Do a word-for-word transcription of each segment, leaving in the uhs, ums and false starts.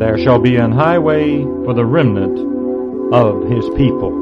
there shall be an highway for the remnant of his people.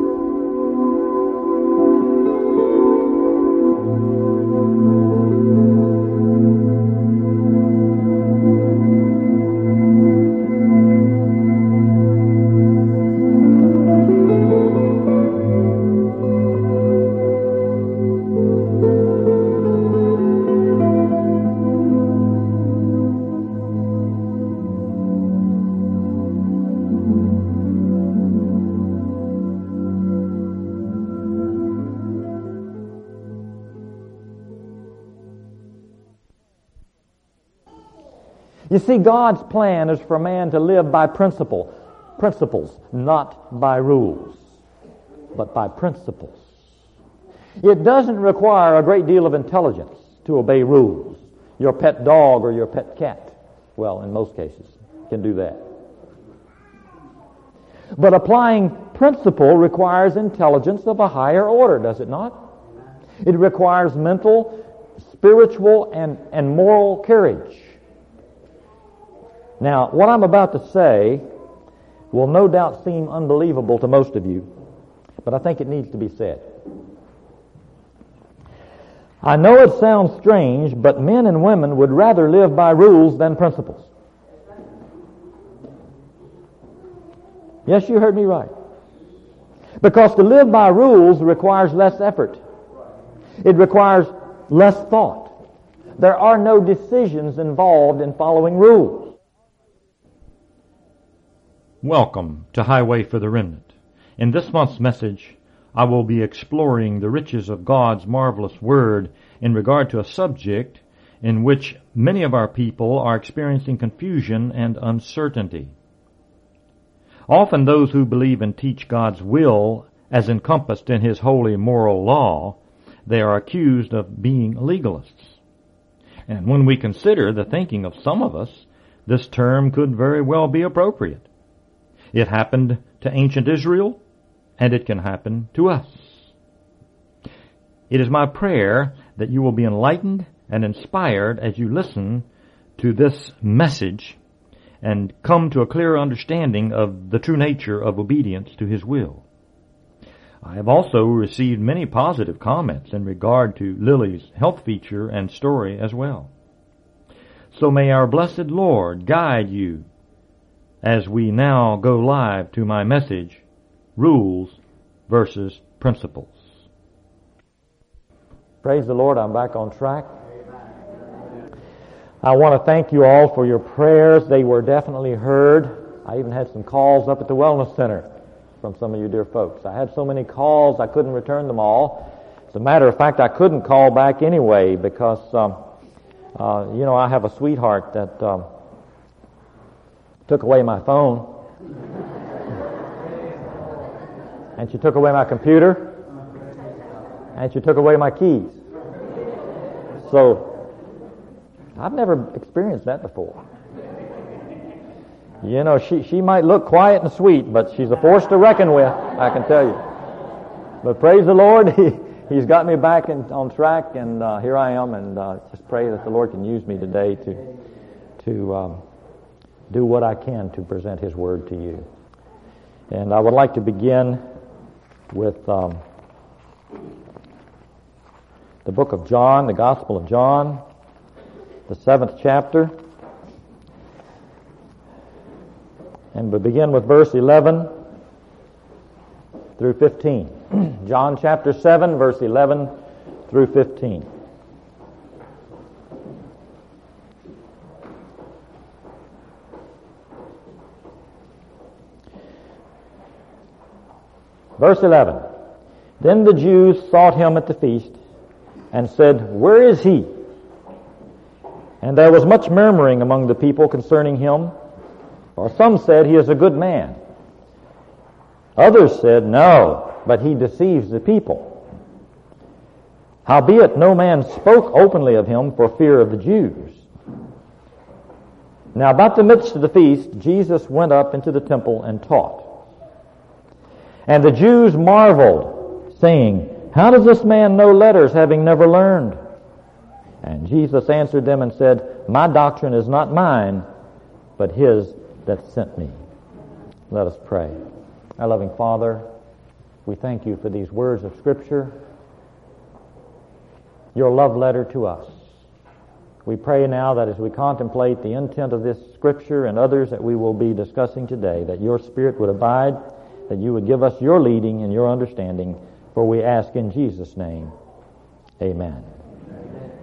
You see, God's plan is for man to live by principle, principles, not by rules, but by principles. It doesn't require a great deal of intelligence to obey rules. Your pet dog or your pet cat, well, in most cases, can do that. But applying principle requires intelligence of a higher order, does it not? It requires mental, spiritual, and, and moral courage. Now, what I'm about to say will no doubt seem unbelievable to most of you, but I think it needs to be said. I know it sounds strange, but men and women would rather live by rules than principles. Yes, you heard me right. Because to live by rules requires less effort. It requires less thought. There are no decisions involved in following rules. Welcome to Highway for the Remnant. In this month's message, I will be exploring the riches of God's marvelous Word in regard to a subject in which many of our people are experiencing confusion and uncertainty. Often those who believe and teach God's will as encompassed in His holy moral law, they are accused of being legalists. And when we consider the thinking of some of us, this term could very well be appropriate. It happened to ancient Israel, and it can happen to us. It is my prayer that you will be enlightened and inspired as you listen to this message and come to a clearer understanding of the true nature of obedience to His will. I have also received many positive comments in regard to Lily's health feature and story as well. So may our blessed Lord guide you as we now go live to my message, Rules versus Principles. Praise the Lord, I'm back on track. I want to thank you all for your prayers. They were definitely heard. I even had some calls up at the Wellness Center from some of you dear folks. I had so many calls I couldn't return them all. As a matter of fact, I couldn't call back anyway because, um, uh, you know, I have a sweetheart that um, took away my phone, and she took away my computer, and she took away my keys. So, I've never experienced that before. You know, she, she might look quiet and sweet, but she's a force to reckon with, I can tell you. But praise the Lord, he, He's got me back in, on track, and uh, here I am, and uh, just pray that the Lord can use me today to, to, um, do what I can to present His Word to you. And I would like to begin with um, the book of John, the Gospel of John, the seventh chapter. And we begin with verse eleven through fifteen. John chapter seven, verse eleven through fifteen. Verse eleven. Then the Jews sought Him at the feast and said, Where is He? And there was much murmuring among the people concerning Him. For some said, He is a good man. Others said, No, but He deceives the people. Howbeit no man spoke openly of Him for fear of the Jews. Now about the midst of the feast, Jesus went up into the temple and taught. And the Jews marveled, saying, How does this man know letters, having never learned? And Jesus answered them and said, My doctrine is not mine, but His that sent me. Let us pray. Our loving Father, we thank you for these words of Scripture, your love letter to us. We pray now that as we contemplate the intent of this Scripture and others that we will be discussing today, that your Spirit would abide, that you would give us your leading and your understanding, for we ask in Jesus' name. Amen. Amen.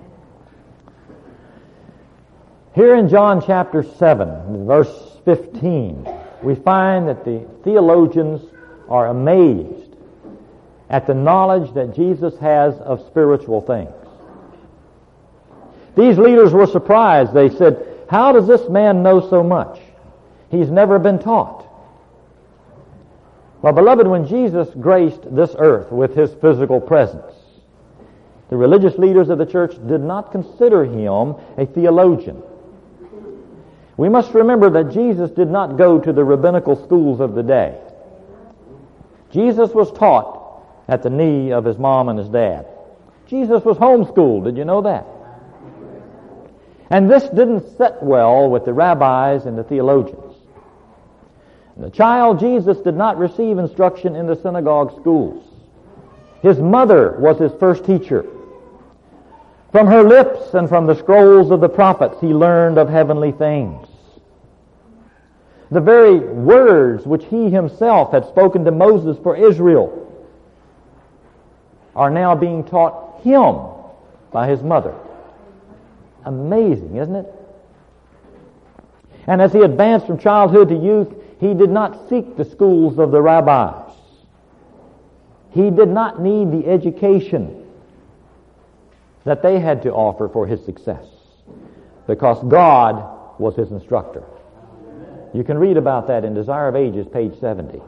Here in John chapter seven, verse fifteen, we find that the theologians are amazed at the knowledge that Jesus has of spiritual things. These leaders were surprised. They said, "How does this man know so much? He's never been taught." Well, beloved, when Jesus graced this earth with his physical presence, the religious leaders of the church did not consider him a theologian. We must remember that Jesus did not go to the rabbinical schools of the day. Jesus was taught at the knee of his mom and his dad. Jesus was homeschooled. Did you know that? And this didn't sit well with the rabbis and the theologians. The child Jesus did not receive instruction in the synagogue schools. His mother was his first teacher. From her lips and from the scrolls of the prophets he learned of heavenly things. The very words which he himself had spoken to Moses for Israel are now being taught him by his mother. Amazing, isn't it? And as he advanced from childhood to youth, he did not seek the schools of the rabbis. He did not need the education that they had to offer for his success, because God was his instructor. You can read about that in Desire of Ages, page seventy.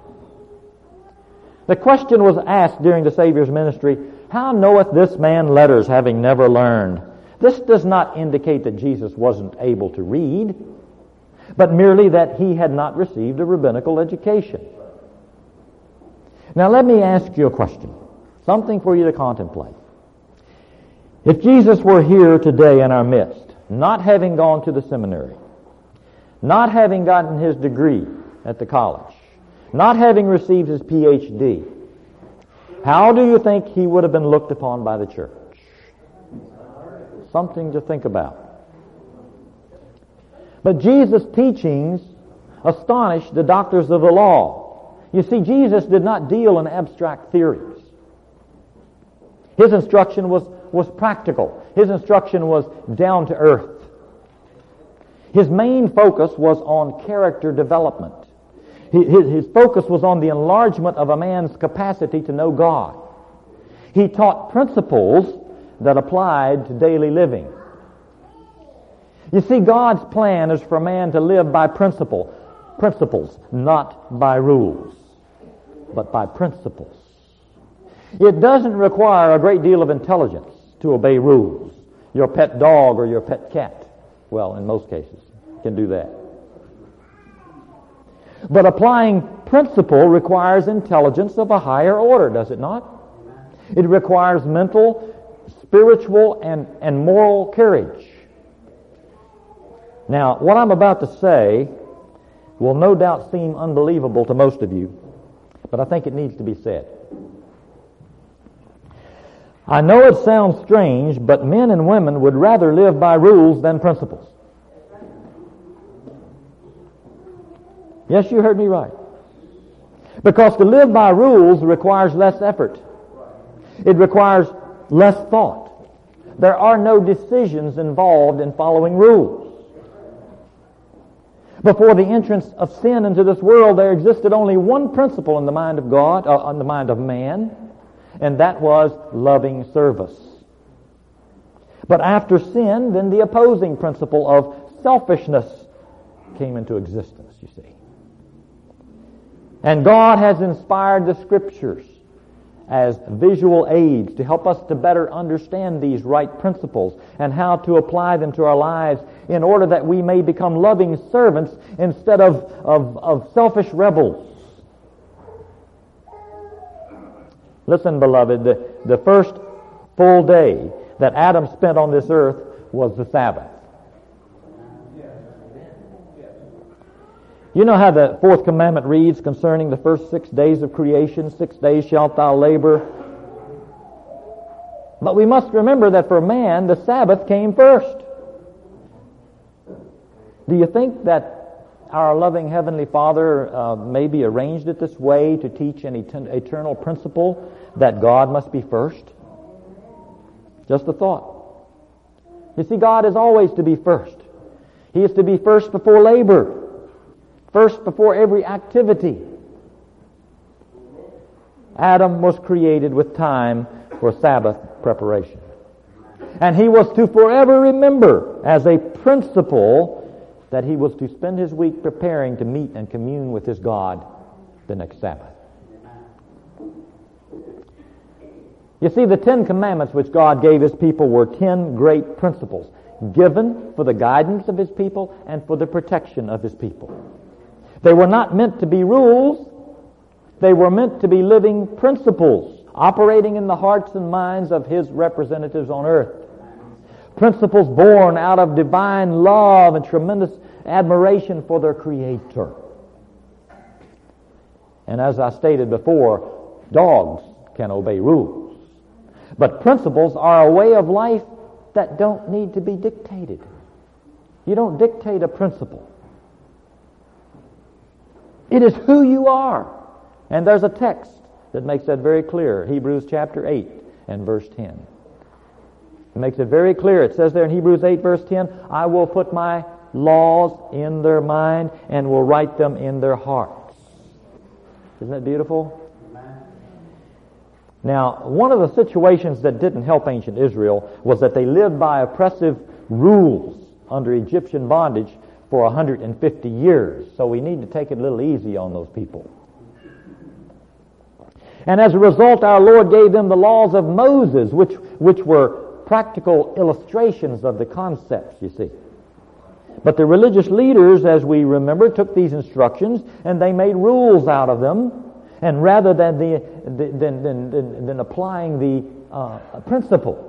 The question was asked during the Savior's ministry, "How knoweth this man letters, having never learned?" This does not indicate that Jesus wasn't able to read, but merely that he had not received a rabbinical education. Now let me ask you a question, something for you to contemplate. If Jesus were here today in our midst, not having gone to the seminary, not having gotten his degree at the college, not having received his P H D, how do you think he would have been looked upon by the church? Something to think about. But Jesus' teachings astonished the doctors of the law. You see, Jesus did not deal in abstract theories. His instruction was, was practical. His instruction was down to earth. His main focus was on character development. His, his focus was on the enlargement of a man's capacity to know God. He taught principles that applied to daily living. You see, God's plan is for man to live by principle, principles, not by rules, but by principles. It doesn't require a great deal of intelligence to obey rules. Your pet dog or your pet cat, well, in most cases, can do that. But applying principle requires intelligence of a higher order, does it not? It requires mental, spiritual, and, and moral courage. Now, what I'm about to say will no doubt seem unbelievable to most of you, but I think it needs to be said. I know it sounds strange, but men and women would rather live by rules than principles. Yes, you heard me right. Because to live by rules requires less effort. It requires less thought. There are no decisions involved in following rules. Before the entrance of sin into this world, there existed only one principle in the mind of God, uh, in the mind of man, and that was loving service. But after sin, then the opposing principle of selfishness came into existence, you see. And God has inspired the Scriptures as visual aids to help us to better understand these right principles and how to apply them to our lives in order that we may become loving servants instead of, of, of selfish rebels. Listen, beloved, the, the first full day that Adam spent on this earth was the Sabbath. You know how the fourth commandment reads concerning the first six days of creation, six days shalt thou labor. But we must remember that for man, the Sabbath came first. Do you think that our loving Heavenly Father uh, maybe arranged it this way to teach an et- eternal principle that God must be first? Just a thought. You see, God is always to be first. He is to be first before labor. First before every activity. Adam was created with time for Sabbath preparation. And he was to forever remember as a principle that he was to spend his week preparing to meet and commune with his God the next Sabbath. You see, the Ten Commandments which God gave his people were ten great principles given for the guidance of his people and for the protection of his people. They were not meant to be rules. They were meant to be living principles operating in the hearts and minds of his representatives on earth. Principles born out of divine love and tremendous admiration for their Creator. And as I stated before, dogs can obey rules. But principles are a way of life that don't need to be dictated. You don't dictate a principle. It is who you are. And there's a text that makes that very clear. Hebrews chapter eight and verse ten. It makes it very clear. It says there in Hebrews eight verse ten, I will put my laws in their mind and will write them in their hearts. Isn't that beautiful? Now, one of the situations that didn't help ancient Israel was that they lived by oppressive rules under Egyptian bondage for one hundred fifty years. So we need to take it a little easy on those people. And as a result, our Lord gave them the laws of Moses, which, which were practical illustrations of the concepts, you see. But the religious leaders, as we remember, took these instructions and they made rules out of them. And rather than, the, than, than, than, than applying the uh, principle,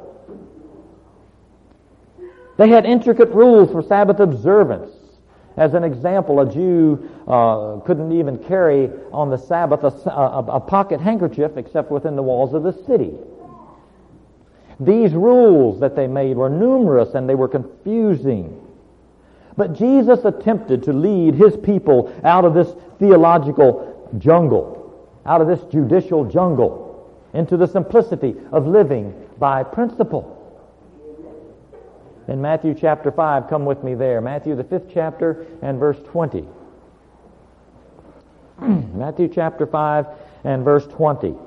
they had intricate rules for Sabbath observance. As an example, a Jew uh, couldn't even carry on the Sabbath a, a, a pocket handkerchief except within the walls of the city. These rules that they made were numerous and they were confusing. But Jesus attempted to lead his people out of this theological jungle, out of this judicial jungle, into the simplicity of living by principle. In Matthew chapter five, come with me there. Matthew the fifth chapter and verse twenty. Matthew chapter five and verse twenty.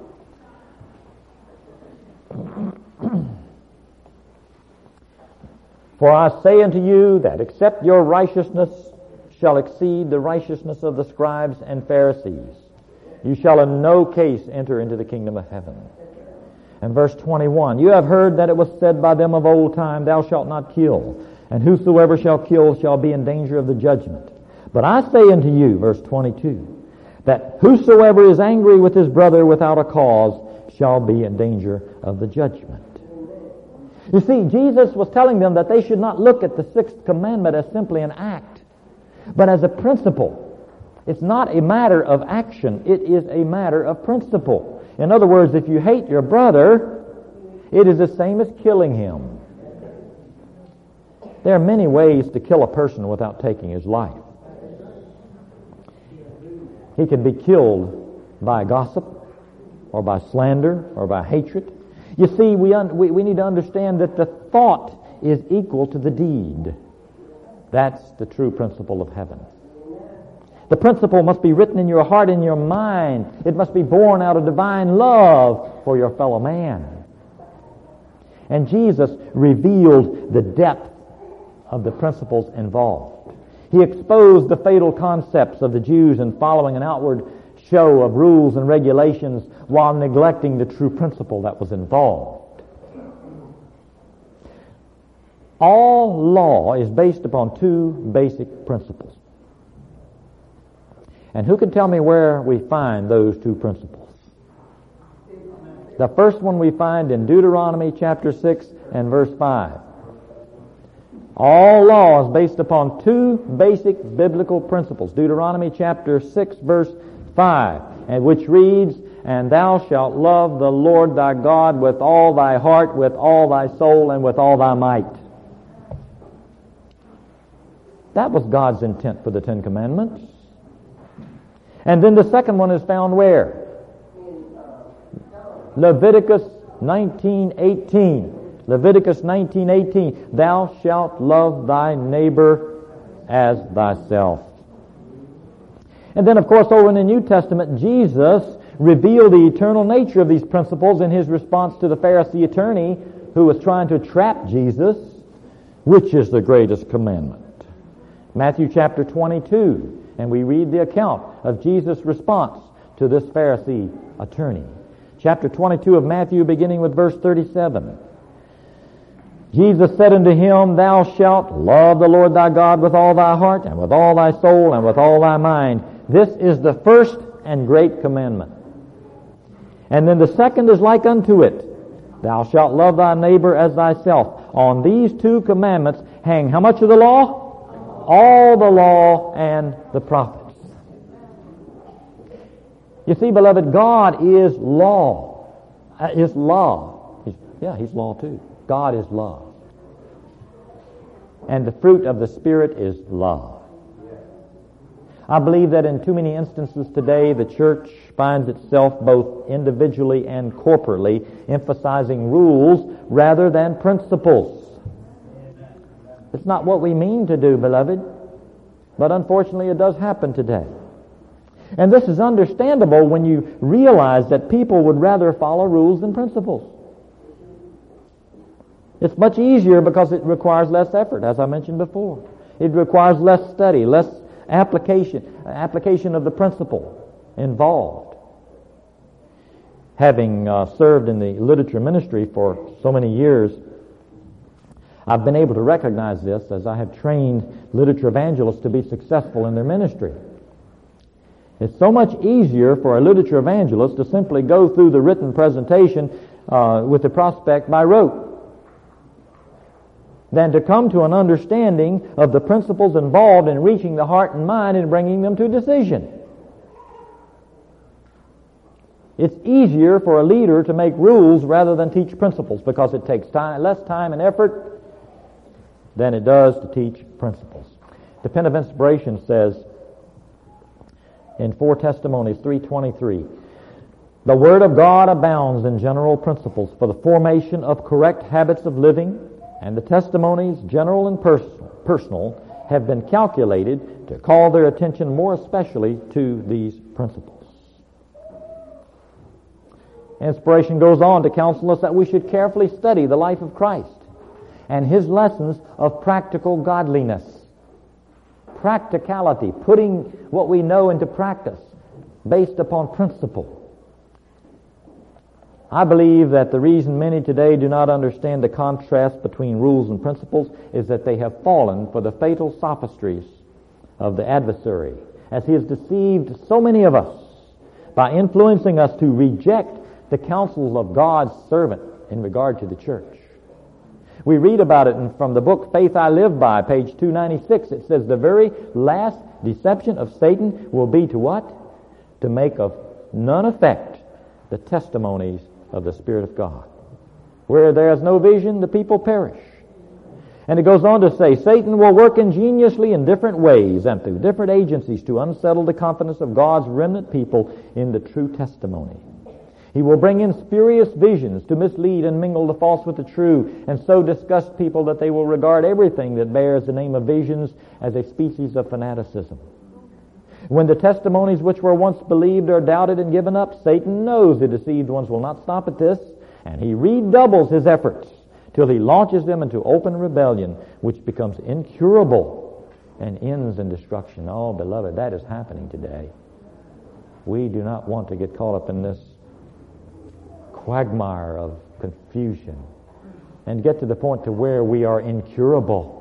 For I say unto you that except your righteousness shall exceed the righteousness of the scribes and Pharisees, you shall in no case enter into the kingdom of heaven. And verse twenty-one, you have heard that it was said by them of old time, thou shalt not kill, and whosoever shall kill shall be in danger of the judgment. But I say unto you, verse twenty-two, that whosoever is angry with his brother without a cause shall be in danger of the judgment. You see, Jesus was telling them that they should not look at the sixth commandment as simply an act, but as a principle. It's not a matter of action, it is a matter of principle. In other words, if you hate your brother, it is the same as killing him. There are many ways to kill a person without taking his life. He can be killed by gossip, or by slander, or by hatred. You see, we, un- we, we need to understand that the thought is equal to the deed. That's the true principle of heaven. The principle must be written in your heart and your mind. It must be born out of divine love for your fellow man. And Jesus revealed the depth of the principles involved. He exposed the fatal concepts of the Jews in following an outward show of rules and regulations while neglecting the true principle that was involved. All law is based upon two basic principles. And who can tell me where we find those two principles? The first one we find in Deuteronomy chapter six and verse five. All law is based upon two basic biblical principles. Deuteronomy chapter six, verse five, and which reads, "And thou shalt love the Lord thy God with all thy heart, with all thy soul, and with all thy might." That was God's intent for the Ten Commandments. And then the second one is found where? Leviticus nineteen eighteen. Leviticus nineteen eighteen. "Thou shalt love thy neighbor as thyself." And then, of course, over in the New Testament, Jesus revealed the eternal nature of these principles in his response to the Pharisee attorney who was trying to trap Jesus. Which is the greatest commandment? Matthew chapter twenty-two, and we read the account of Jesus' response to this Pharisee attorney. Chapter twenty-two of Matthew, beginning with verse thirty-seven. "Jesus said unto him, Thou shalt love the Lord thy God with all thy heart, and with all thy soul, and with all thy mind. This is the first and great commandment. And then the second is like unto it. Thou shalt love thy neighbor as thyself. On these two commandments hang how much of the law? All the law and the prophets." You see, beloved, God is law. Uh, is love. He's, yeah, He's law too. God is love. And the fruit of the Spirit is love. I believe that in too many instances today, the church finds itself both individually and corporately emphasizing rules rather than principles. It's not what we mean to do, beloved, but unfortunately it does happen today. And this is understandable when you realize that people would rather follow rules than principles. It's much easier because it requires less effort, as I mentioned before. It requires less study, less application, application of the principle involved. Having uh, served in the literature ministry for so many years, I've been able to recognize this as I have trained literature evangelists to be successful in their ministry. It's so much easier for a literature evangelist to simply go through the written presentation uh, with the prospect by rote than to come to an understanding of the principles involved in reaching the heart and mind and bringing them to a decision. It's easier for a leader to make rules rather than teach principles because it takes time, less time and effort than it does to teach principles. The Pen of Inspiration says in Four Testimonies three twenty-three, "The Word of God abounds in general principles for the formation of correct habits of living, and the testimonies, general and pers- personal, have been calculated to call their attention more especially to these principles." Inspiration goes on to counsel us that we should carefully study the life of Christ and His lessons of practical godliness. Practicality, putting what we know into practice based upon principle. I believe that the reason many today do not understand the contrast between rules and principles is that they have fallen for the fatal sophistries of the adversary, as he has deceived so many of us by influencing us to reject the counsels of God's servant in regard to the church. We read about it in, from the book Faith I Live By, page two ninety-six. It says the very last deception of Satan will be to what? To make of none effect the testimonies of the Spirit of God. Where there is no vision, the people perish. And it goes on to say, Satan will work ingeniously in different ways and through different agencies to unsettle the confidence of God's remnant people in the true testimony. He will bring in spurious visions to mislead and mingle the false with the true, and so disgust people that they will regard everything that bears the name of visions as a species of fanaticism. When the testimonies which were once believed are doubted and given up, Satan knows the deceived ones will not stop at this, and he redoubles his efforts till he launches them into open rebellion, which becomes incurable and ends in destruction. Oh, beloved, that is happening today. We do not want to get caught up in this quagmire of confusion and get to the point to where we are incurable.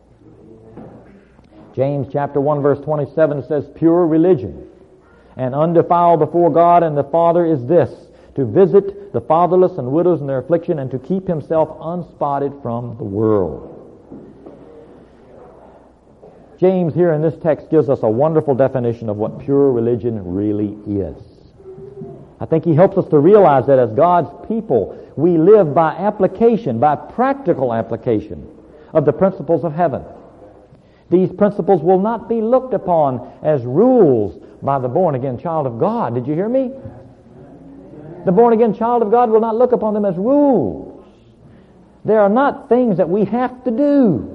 James chapter one verse twenty-seven says, "Pure religion and undefiled before God and the Father is this, to visit the fatherless and widows in their affliction and to keep himself unspotted from the world." James here in this text gives us a wonderful definition of what pure religion really is. I think he helps us to realize that as God's people, we live by application, by practical application of the principles of heaven. These principles will not be looked upon as rules by the born-again child of God. Did you hear me? The born-again child of God will not look upon them as rules. They are not things that we have to do.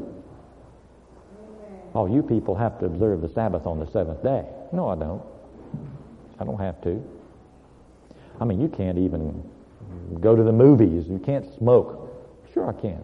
Oh, you people have to observe the Sabbath on the seventh day. No, I don't. I don't have to. I mean, you can't even go to the movies. You can't smoke. Sure I can.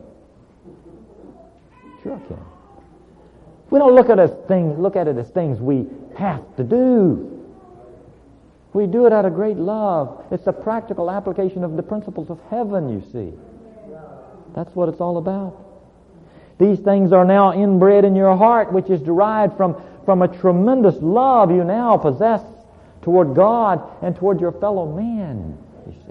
Sure I can. We don't look at it as things, look at it as things we have to do. We do it out of great love. It's a practical application of the principles of heaven, you see. That's what it's all about. These things are now inbred in your heart, which is derived from, from a tremendous love you now possess toward God and toward your fellow man, you see.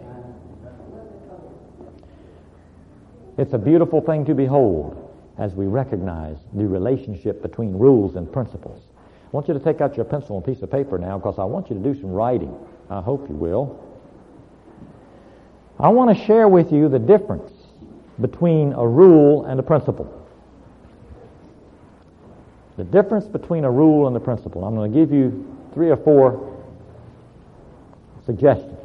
It's a beautiful thing to behold as we recognize the relationship between rules and principles. I want you to take out your pencil and piece of paper now, because I want you to do some writing. I hope you will. I want to share with you the difference between a rule and a principle. The difference between a rule and a principle. I'm going to give you three or four suggestions.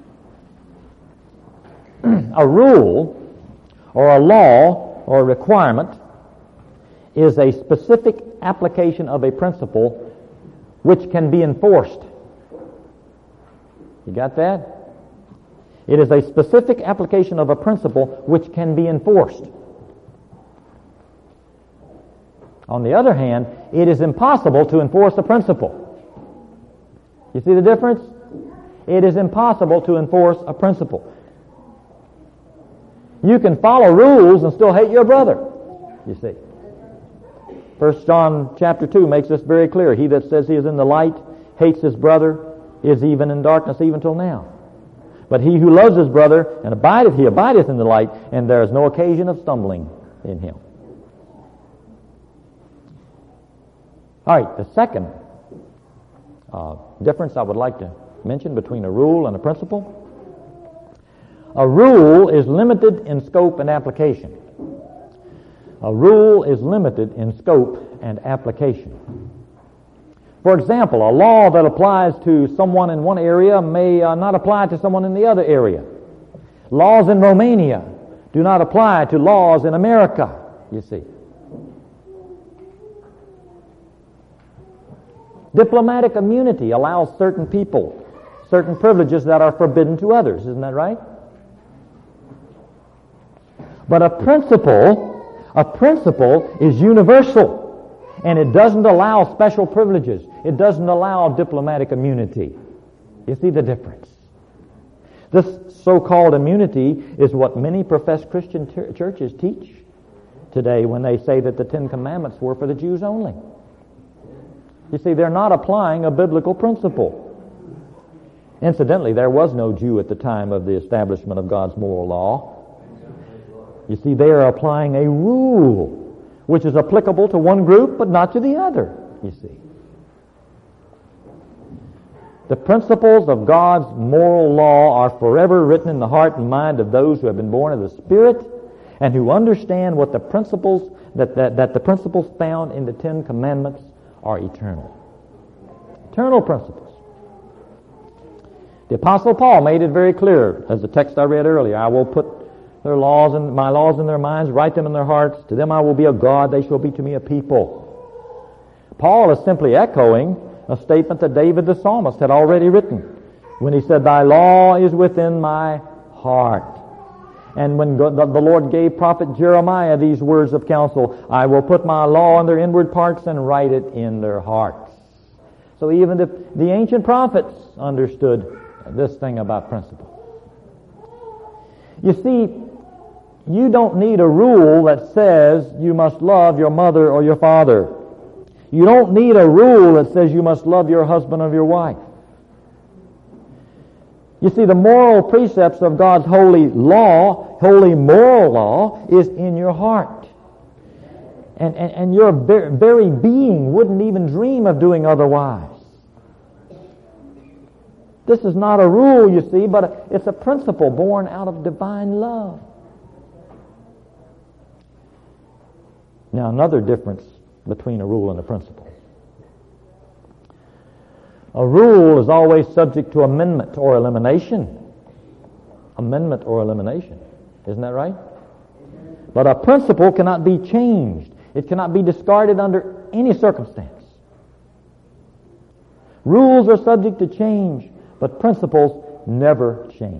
A rule or a law or a requirement is a specific application of a principle which can be enforced. You got that? It is a specific application of a principle which can be enforced. On the other hand, it is impossible to enforce a principle. You see the difference? It is impossible to enforce a principle. You can follow rules and still hate your brother, you see. First John chapter two makes this very clear. He that says he is in the light hates his brother is even in darkness even till now. But he who loves his brother and abideth, he abideth in the light, and there is no occasion of stumbling in him. All right, the second uh, difference I would like to mention between a rule and a principle. A rule is limited in scope and application. A rule is limited in scope and application. For example, a law that applies to someone in one area may uh, not apply to someone in the other area. Laws in Romania do not apply to laws in America, you see. Diplomatic immunity allows certain people certain privileges that are forbidden to others. Isn't that right? But a principle, a principle is universal, and it doesn't allow special privileges. It doesn't allow diplomatic immunity. You see the difference? This so-called immunity is what many professed Christian ter- churches teach today when they say that the Ten Commandments were for the Jews only. You see, they're not applying a biblical principle. Incidentally, there was no Jew at the time of the establishment of God's moral law. You see, they are applying a rule which is applicable to one group but not to the other, you see. The principles of God's moral law are forever written in the heart and mind of those who have been born of the Spirit and who understand what the principles that, that, that the principles found in the Ten Commandments are eternal. Eternal principles. The Apostle Paul made it very clear, as the text I read earlier, I will put their laws and my laws in their minds, write them in their hearts. To them I will be a God, they shall be to me a people. Paul is simply echoing a statement that David the psalmist had already written when he said, Thy law is within my heart. And when the Lord gave prophet Jeremiah these words of counsel, I will put my law in their inward parts and write it in their hearts. So even the, the ancient prophets understood this thing about principle. You see, you don't need a rule that says you must love your mother or your father. You don't need a rule that says you must love your husband or your wife. You see, the moral precepts of God's holy law, holy moral law, is in your heart. And, and, and your very being wouldn't even dream of doing otherwise. This is not a rule, you see, but it's a principle born out of divine love. Now, another difference between a rule and a principle. A rule is always subject to amendment or elimination. Amendment or elimination. Isn't that right? But a principle cannot be changed. It cannot be discarded under any circumstance. Rules are subject to change, but principles never change.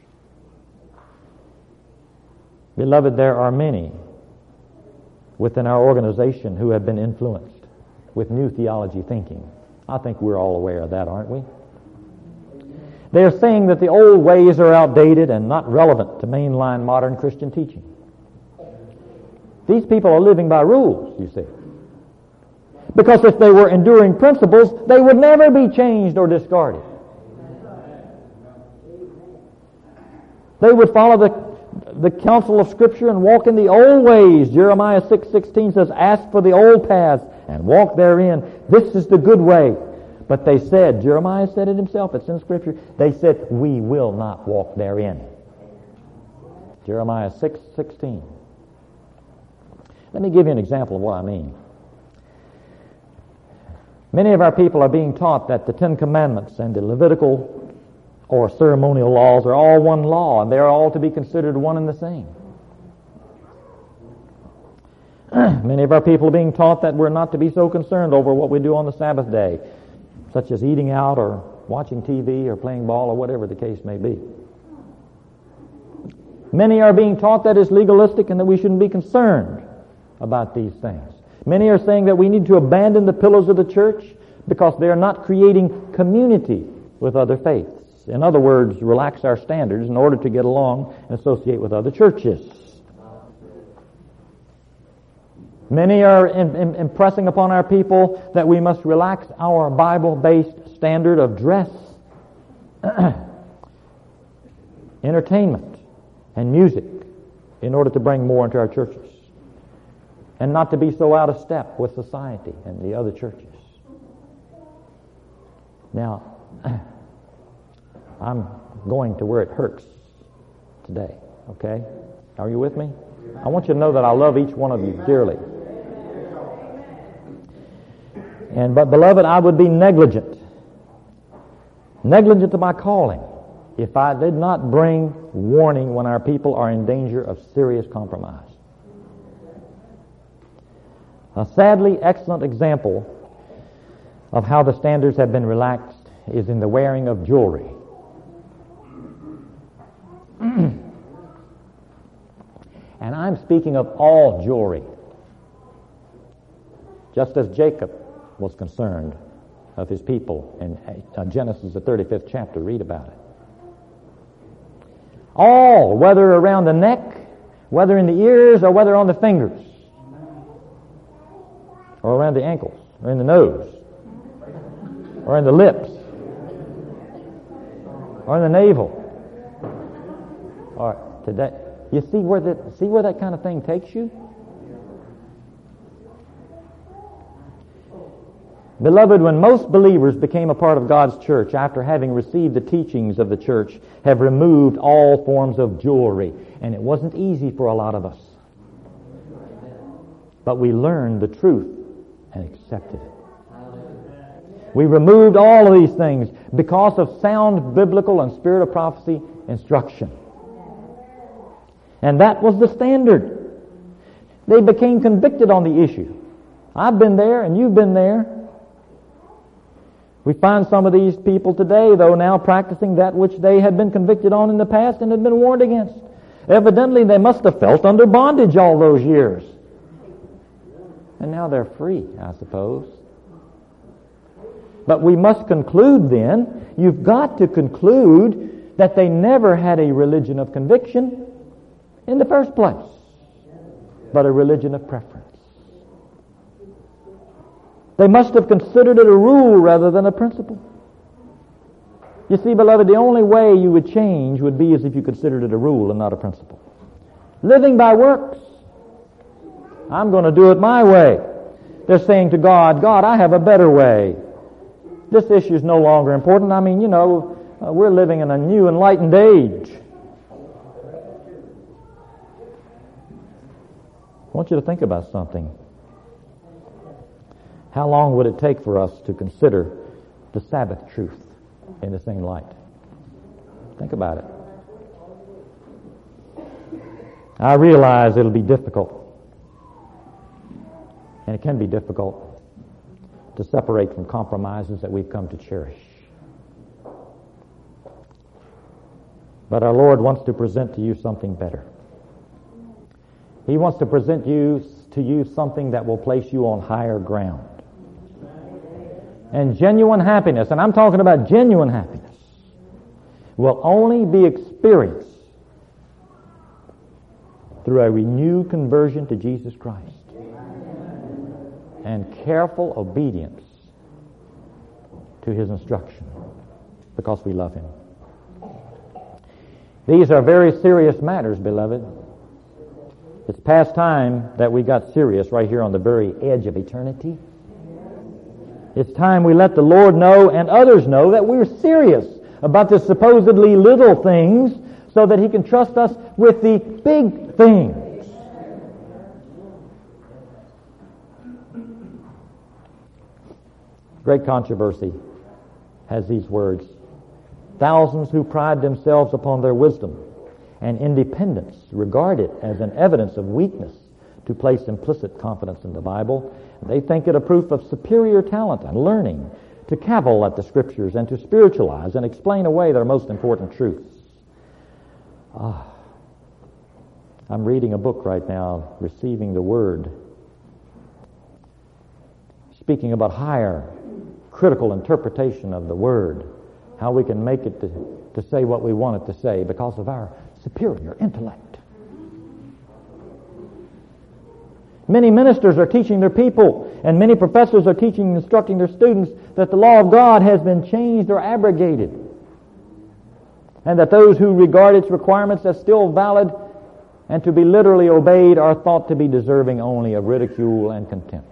Beloved, there are many within our organization who have been influenced with new theology thinking. I think we're all aware of that, aren't we? They are saying that the old ways are outdated and not relevant to mainline modern Christian teaching. These people are living by rules, you see. Because if they were enduring principles, they would never be changed or discarded. They would follow the, the counsel of Scripture and walk in the old ways. Jeremiah six sixteen says, ask for the old paths and walk therein. This is the good way. But they said, Jeremiah said it himself, it's in Scripture, they said, we will not walk therein. Jeremiah six sixteen. Let me give you an example of what I mean. Many of our people are being taught that the Ten Commandments and the Levitical or ceremonial laws are all one law, and they are all to be considered one and the same. Many of our people are being taught that we're not to be so concerned over what we do on the Sabbath day, such as eating out or watching T V or playing ball or whatever the case may be. Many are being taught that it's legalistic and that we shouldn't be concerned about these things. Many are saying that we need to abandon the pillars of the church because they are not creating community with other faiths. In other words, relax our standards in order to get along and associate with other churches. Many are in, in, impressing upon our people that we must relax our Bible-based standard of dress, entertainment, and music in order to bring more into our churches, and not to be so out of step with society and the other churches. Now, I'm going to where it hurts today, okay? Are you with me? I want you to know that I love each one of you dearly. And but, beloved, I would be negligent, negligent to my calling, if I did not bring warning when our people are in danger of serious compromise. A sadly excellent example of how the standards have been relaxed is in the wearing of jewelry. And I'm speaking of all jewelry, just as Jacob was concerned of his people in Genesis, the thirty-fifth chapter. Read about it. All, whether around the neck, whether in the ears, or whether on the fingers, or around the ankles, or in the nose, or in the lips, or in the navel. All right, today, you see where that see where that kind of thing takes you? Beloved, when most believers became a part of God's church after having received the teachings of the church, have removed all forms of jewelry, and it wasn't easy for a lot of us. But we learned the truth and accepted it. We removed all of these things because of sound biblical and spirit of prophecy instruction. And that was the standard. They became convicted on the issue. I've been there and you've been there. We find some of these people today, though, now practicing that which they had been convicted on in the past and had been warned against. Evidently, they must have felt under bondage all those years. And now they're free, I suppose. But we must conclude then, you've got to conclude that they never had a religion of conviction in the first place, but a religion of preference. They must have considered it a rule rather than a principle. You see, beloved, the only way you would change would be as if you considered it a rule and not a principle. Living by works. I'm going to do it my way. They're saying to God, God, I have a better way. This issue is no longer important. I mean, you know, uh, we're living in a new enlightened age. I want you to think about something. How long would it take for us to consider the Sabbath truth in the same light? Think about it. I realize it'll be difficult. And it can be difficult to separate from compromises that we've come to cherish. But our Lord wants to present to you something better. He wants to present you to you something that will place you on higher ground. And genuine happiness, and I'm talking about genuine happiness, will only be experienced through a renewed conversion to Jesus Christ and careful obedience to His instruction, because we love Him. These are very serious matters, beloved. It's past time that we got serious right here on the very edge of eternity. It's time we let the Lord know and others know that we're serious about the supposedly little things so that He can trust us with the big things. Great Controversy has these words. Thousands who pride themselves upon their wisdom and independence regard it as an evidence of weakness to place implicit confidence in the Bible. They think it a proof of superior talent and learning to cavil at the Scriptures and to spiritualize and explain away their most important truths. Ah, I'm reading a book right now, Receiving the Word, speaking about higher critical interpretation of the Word, how we can make it to, to say what we want it to say because of our superior intellect. Many ministers are teaching their people, and many professors are teaching and instructing their students that the law of God has been changed or abrogated, and that those who regard its requirements as still valid and to be literally obeyed are thought to be deserving only of ridicule and contempt.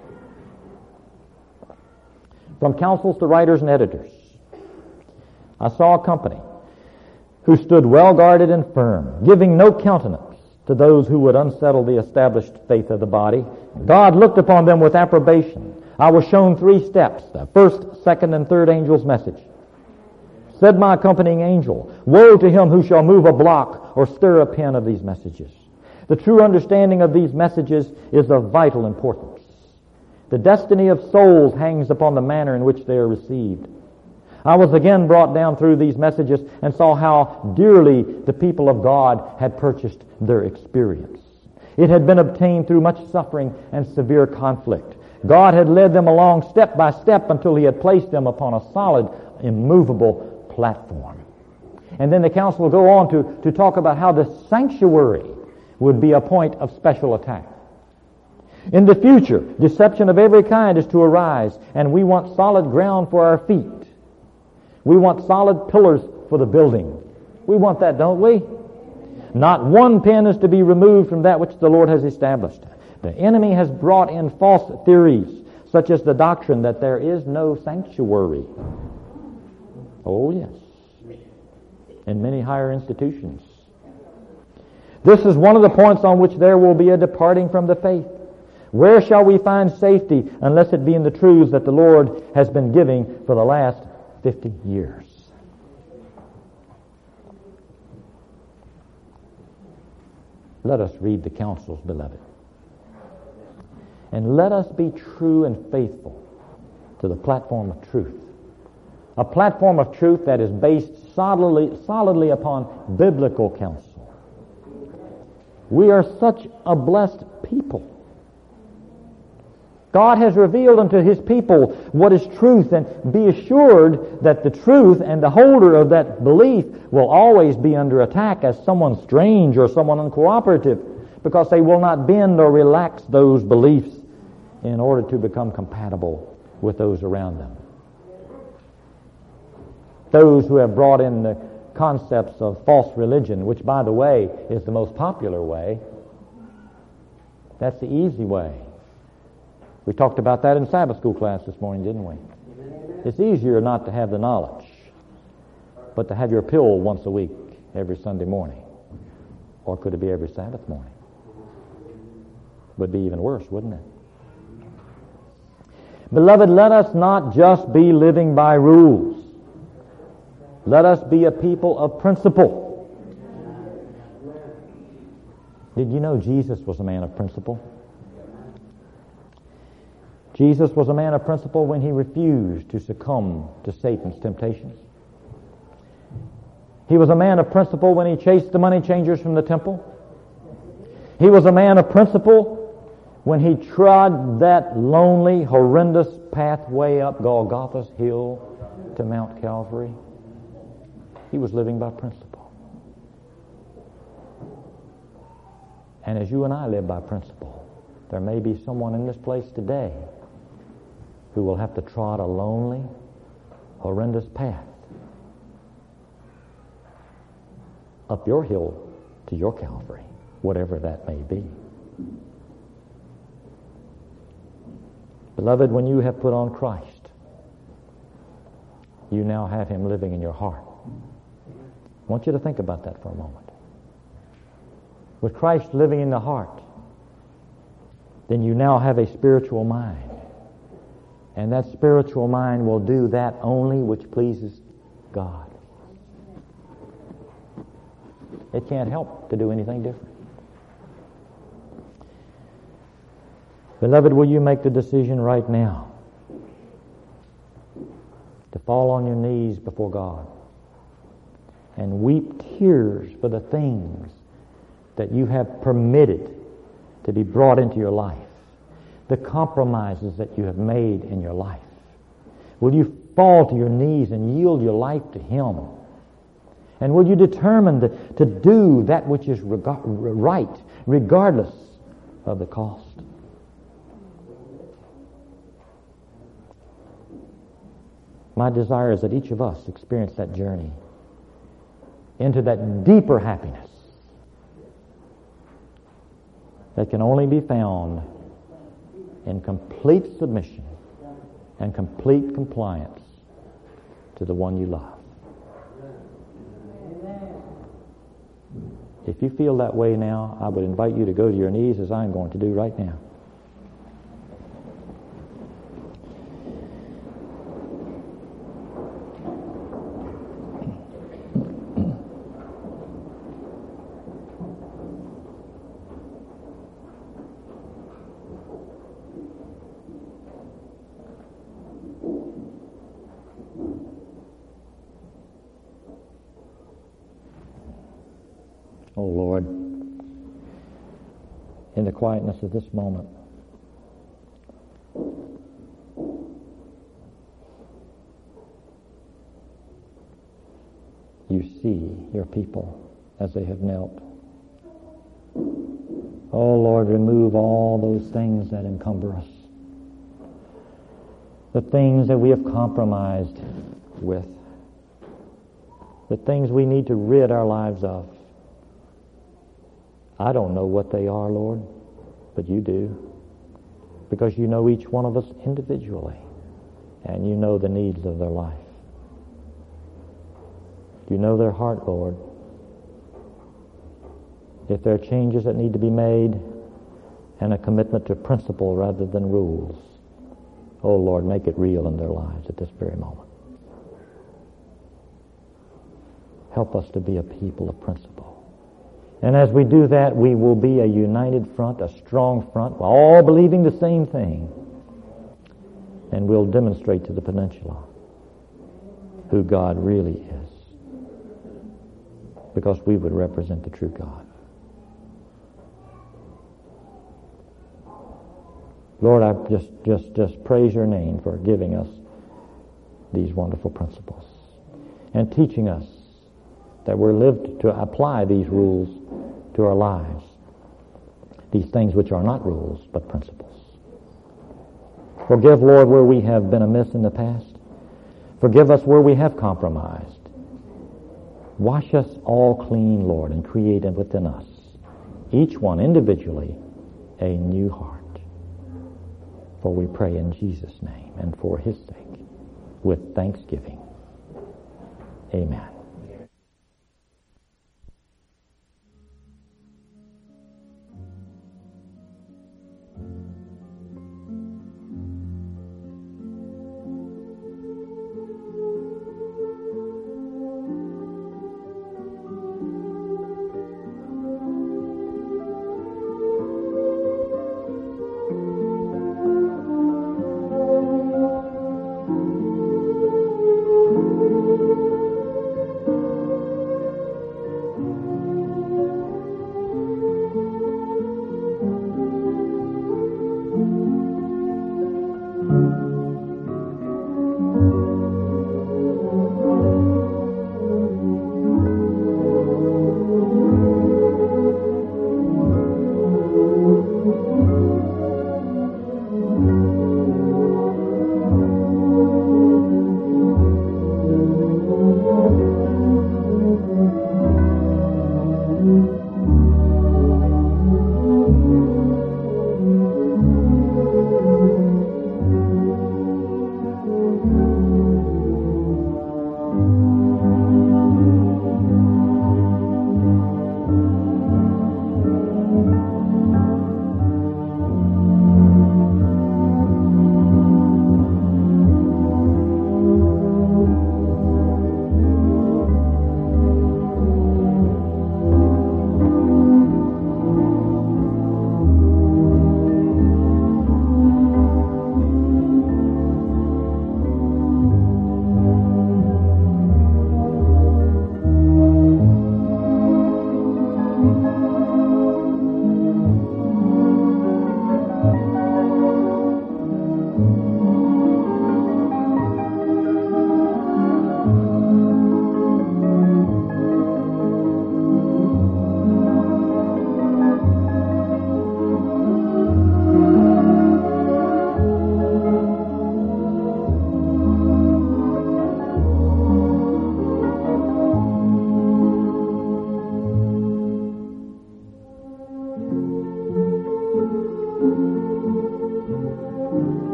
From councils to writers and editors, I saw a company who stood well guarded and firm, giving no countenance to those who would unsettle the established faith of the body. God looked upon them with approbation. I was shown three steps, the first, second, and third angel's message. Said my accompanying angel, woe to him who shall move a block or stir a pen of these messages. The true understanding of these messages is of vital importance. The destiny of souls hangs upon the manner in which they are received. I was again brought down through these messages and saw how dearly the people of God had purchased their experience. It had been obtained through much suffering and severe conflict. God had led them along step by step until He had placed them upon a solid, immovable platform. And then the council will go on to, to talk about how the sanctuary would be a point of special attack. In the future, deception of every kind is to arise, and we want solid ground for our feet. We want solid pillars for the building. We want that, don't we? Not one pin is to be removed from that which the Lord has established. The enemy has brought in false theories, such as the doctrine that there is no sanctuary. Oh, yes. In many higher institutions. This is one of the points on which there will be a departing from the faith. Where shall we find safety unless it be in the truths that the Lord has been giving for the last fifty years? Let us read the counsels, beloved. And let us be true and faithful to the platform of truth. A platform of truth that is based solidly, solidly upon biblical counsel. We are such a blessed people. God has revealed unto His people what is truth, and be assured that the truth and the holder of that belief will always be under attack as someone strange or someone uncooperative, because they will not bend or relax those beliefs in order to become compatible with those around them. Those who have brought in the concepts of false religion, which, by the way, is the most popular way, That's the easy way. We talked about that in Sabbath school class this morning, didn't we? It's easier not to have the knowledge, but to have your pill once a week, every Sunday morning. Or could it be every Sabbath morning? Would be even worse, wouldn't it? Beloved, let us not just be living by rules. Let us be a people of principle. Did you know Jesus was a man of principle? Jesus was a man of principle when he refused to succumb to Satan's temptations. He was a man of principle when he chased the money changers from the temple. He was a man of principle when he trod that lonely, horrendous pathway up Golgotha's hill to Mount Calvary. He was living by principle. And as you and I live by principle, there may be someone in this place today who will have to trod a lonely, horrendous path up your hill to your Calvary, whatever that may be. Beloved, when you have put on Christ, you now have Him living in your heart. I want you to think about that for a moment. With Christ living in the heart, then you now have a spiritual mind. And that spiritual mind will do that only which pleases God. It can't help to do anything different. Beloved, will you make the decision right now to fall on your knees before God and weep tears for the things that you have permitted to be brought into your life, the compromises that you have made in your life? Will you fall to your knees and yield your life to Him? And will you determine to, to do that which is reg- right, regardless of the cost? My desire is that each of us experience that journey into that deeper happiness that can only be found in complete submission and complete compliance to the one you love. If you feel that way now, I would invite you to go to your knees as I'm going to do right now. Oh Lord, in the quietness of this moment, you see your people as they have knelt. Oh Lord, remove all those things that encumber us, the things that we have compromised with, the things we need to rid our lives of. I don't know what they are, Lord, but you do, because you know each one of us individually, and you know the needs of their life. You know their heart, Lord. If there are changes that need to be made and a commitment to principle rather than rules, oh Lord, make it real in their lives at this very moment. Help us to be a people of principle. And as we do that, we will be a united front, a strong front, all believing the same thing. And we'll demonstrate to the peninsula who God really is, because we would represent the true God. Lord, I just, just, just praise your name for giving us these wonderful principles and teaching us that we're lived to apply these rules to our lives, these things which are not rules but principles. Forgive, Lord, where we have been amiss in the past. Forgive us where we have compromised. Wash us all clean, Lord, and create within us, each one individually, a new heart. For we pray in Jesus' name and for His sake with thanksgiving. Amen.